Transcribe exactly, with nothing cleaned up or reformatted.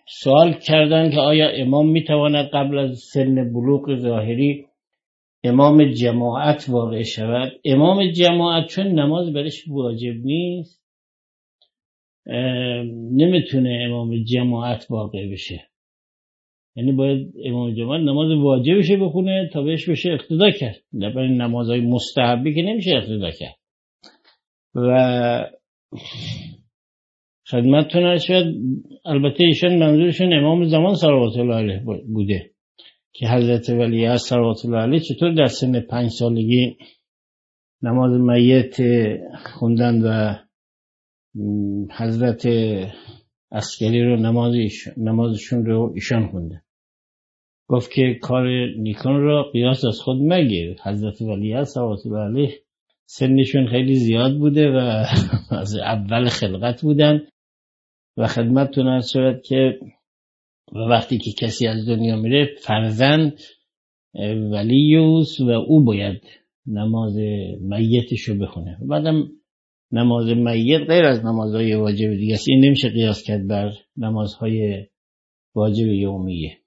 سوال کردن که آیا امام میتواند قبل از سن بلوغ ظاهری امام جماعت واقع شود؟ امام جماعت چون نماز برش واجب نیست نمیتونه امام جماعت واقع بشه، یعنی باید امام جماعت نماز واجبشه بخونه تا بهش بشه اقتدا کرد، برای نمازهای مستحبی که نمیشه اقتدا کرد. و خدمتتون عرض شد البته ایشان منظورشون امام زمان صلوات الله علیه بوده که حضرت ولیعصر صلوات الله علیه چطور در سن پنج سالگی نماز میت خوندن و حضرت عسکری رو نمازشون رو ایشان خونده. گفت که کار نیکان رو قیاس از خود مگیر. حضرت ولیعصر صلوات الله علیه سنشون خیلی زیاد بوده و از اول خلقت بودن و خدمتتون عرض شد که وقتی که کسی از دنیا میره فرزند ولیوس و او باید نماز میتشو بخونه. بعدم نماز میت غیر از نمازهای واجب دیگه است، این نمیشه قیاس کرد بر نمازهای واجب یومیه.